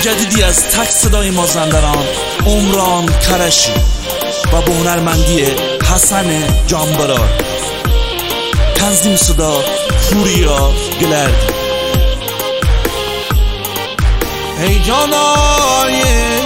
جدیدی از تک صدای مازندران عمران کرشی و با هنرمندی حسن جانبرار، تنظیم صدا پوریا گلردی. ای جانای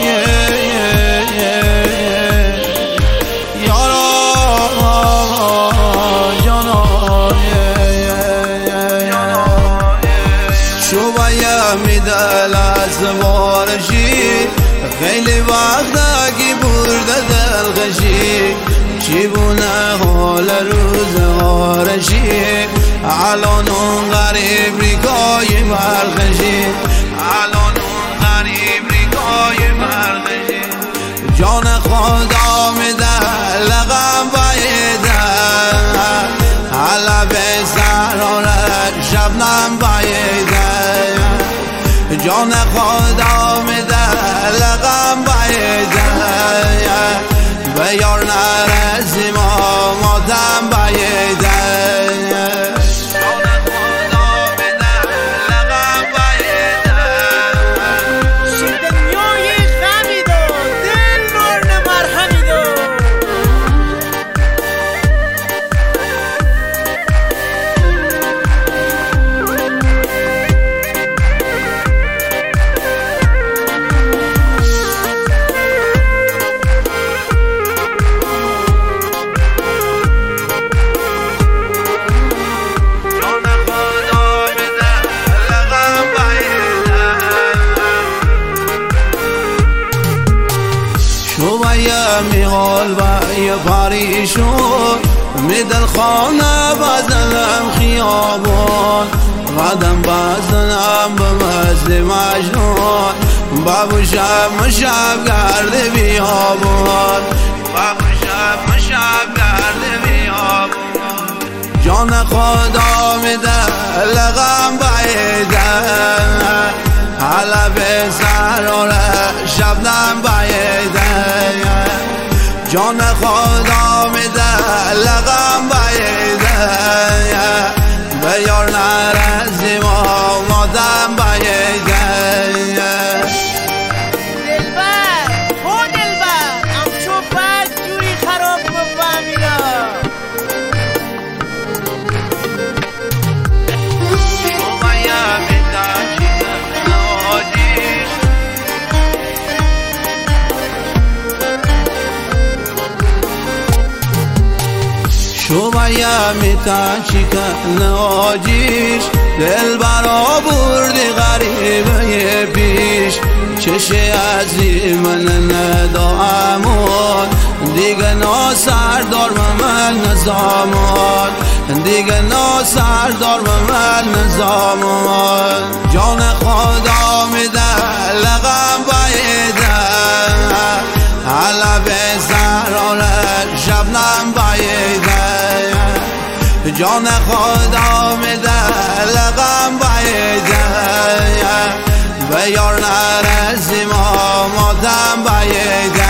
میدل از بارشی خیلی وقتا کی برده دلخشی چی بونه حال روزگارشی الان اون غریب ریگای برخشی الان اون غریب ریگای برخشی جان خدا میده لقم بایده حالا به سرانه شبنم بایده جان خدا میده لقم بایده به یار نرسیم ماتم بایده میغال و یه پریشون میدل خانه بزنم خیابون قدم بزنم به مزد مجنون بابو شب گرده بیابون بابو شب گرده بیابون جان خدا میده لقم بایده حالا به سرانه شبنم بایده جان خدا میده لقم بایده به یار نرسیم مادم بایده دلبر او دلبر امشو بد جوری خراب بفهمیدا شوبایا میتن چیکن آجیش دل برا بردی غریبه پیش چشه ازی من ندامون دیگه ناسردار من نظامون دیگه ناسردار من نظامون جان خدا میده لقم بایده حالا به سرانه شبنم بایده جان خدا میده لقم بایده به یار نرسیم ماتم بایده